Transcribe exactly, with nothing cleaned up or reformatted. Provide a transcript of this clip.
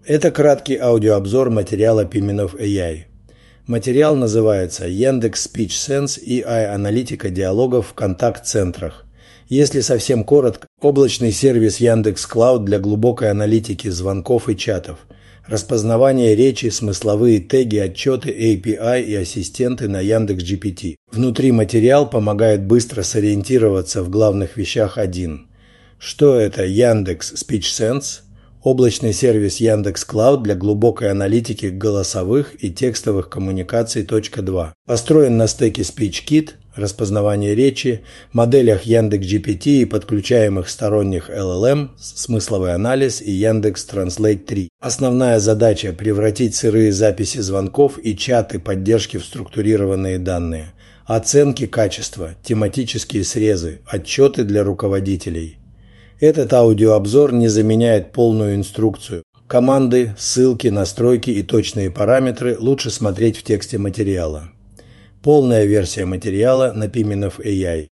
Это краткий аудиообзор материала Pimenov эй ай. Материал называется «Яндекс Speech Sense и эй ай-аналитика диалогов в контакт-центрах». Если совсем коротко, облачный сервис Яндекс.Клауд для глубокой аналитики звонков и чатов, распознавание речи, смысловые теги, отчеты, эй пи ай и ассистенты на Яндекс.Джи-пи-ти. Внутри материал помогает быстро сориентироваться в главных вещах один. Что это Яндекс Speech Sense? Облачный сервис Яндекс.Клауд для глубокой аналитики голосовых и текстовых коммуникаций два. Построен на стеке SpeechKit, распознавание речи, моделях Яндекс.Джи-пи-ти и подключаемых сторонних эл эл эм, смысловой анализ и Яндекс Translate три. Основная задача – превратить сырые записи звонков и чаты поддержки в структурированные данные, оценки качества, тематические срезы, отчеты для руководителей. Этот аудиообзор не заменяет полную инструкцию. Команды, ссылки, настройки и точные параметры лучше смотреть в тексте материала. Полная версия материала на Pimenov эй ай.